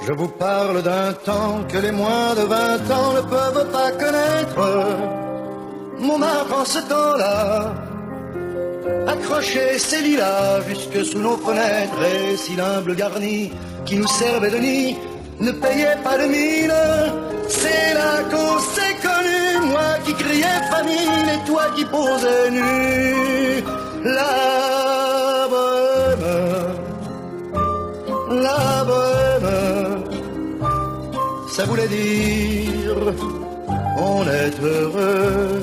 Je vous parle d'un temps que les moins de 20 ans ne peuvent pas connaître. Montmartre en ce temps-là accrochait ses lilas jusque sous nos fenêtres, et si l'humble garni qui nous servait de nid ne payait pas de mine, c'est là qu'on s'est connus, moi qui criais famine et toi qui posais nu. La bohème, ça voulait dire on est heureux.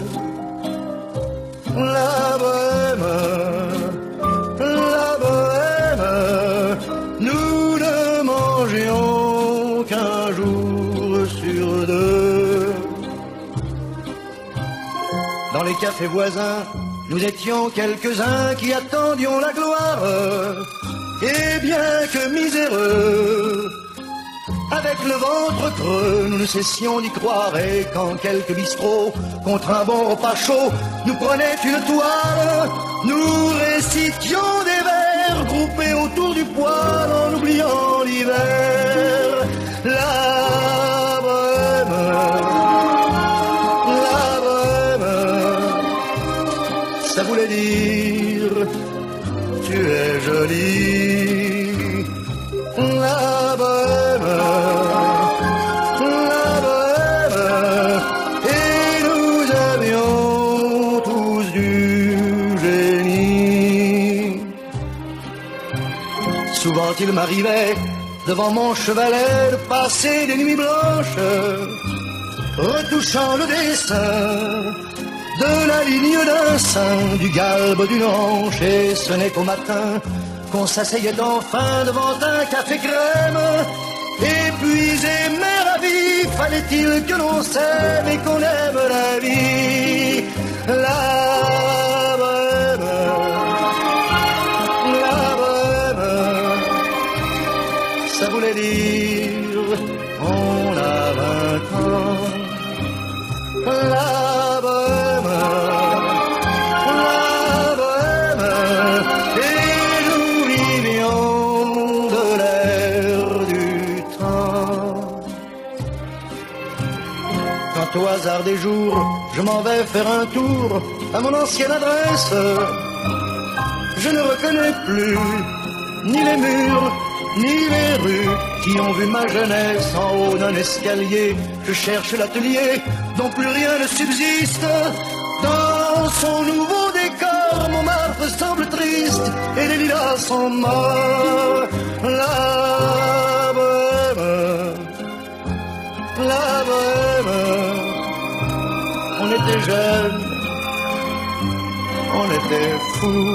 La bohème, nous ne mangions qu'un jour sur deux. Dans les cafés voisins, nous étions quelques-uns qui attendions la gloire. Et bien que miséreux, avec le ventre creux, nous ne cessions d'y croire. Et quand quelques bistrots, contre un bon repas chaud, nous prenaient une toile, nous récitions des vers groupés autour du poêle en oubliant l'hiver. La bohème, ça voulait dire tu es jolie. La bohème, et nous avions tous du génie. Souvent il m'arrivait devant mon chevalet de passer des nuits blanches, retouchant le dessin de la ligne d'un sein, du galbe d'une hanche, et ce n'est qu'au matin qu'on s'asseyait enfin devant un café crème. Épuisé mais ravi, fallait-il que l'on s'aime et qu'on aime la vie. La bohème, ça voulait dire on a 20 ans. La bohème, et nous vivions de l'air du temps. Quand au hasard des jours, je m'en vais faire un tour à mon ancienne adresse, je ne reconnais plus ni les murs, ni les rues qui ont vu ma jeunesse en haut d'un escalier. Je cherche l'atelier dont plus rien ne subsiste. Dans son nouveau décor, Montmartre semble triste et les lilas sont morts. La bohème, on était jeunes, on était fous.